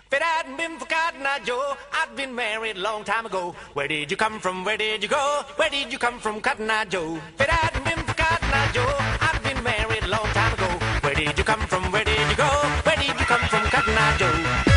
If it hadn't been for Cotton Eye Joe, I'd been married a long time ago. Where did you come from? Where did you go? Where did you come from, Cotton Eye Joe? If it hadn't been for Cotton Eye Joe, I'd been married a long time ago. Where did you come from? Where did you go? Where did you come from, Cotton Eye Joe?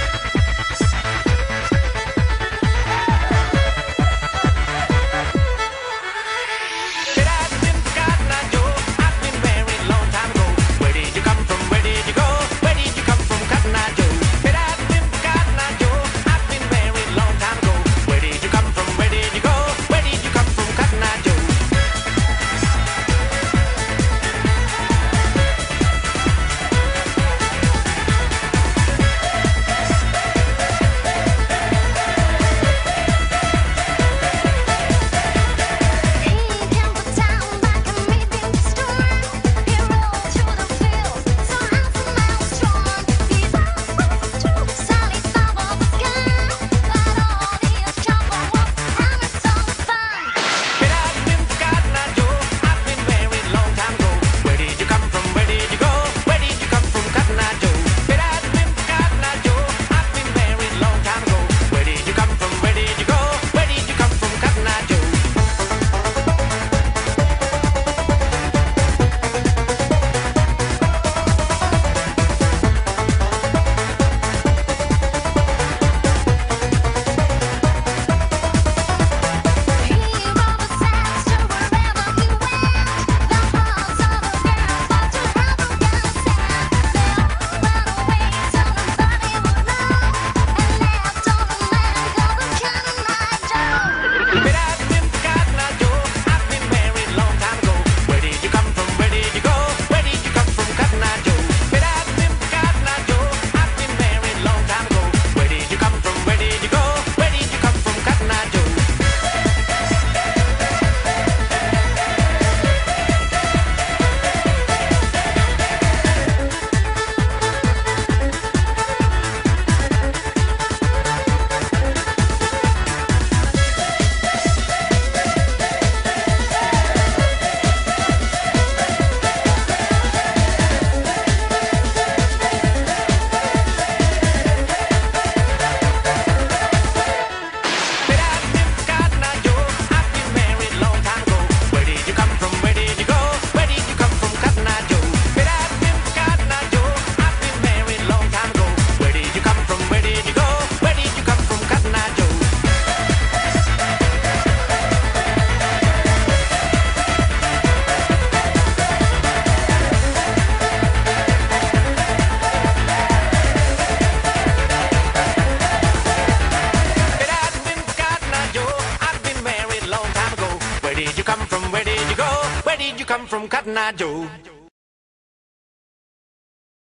Where did you come from? Where did you go? Where did you come from, Cotton Eye Joe?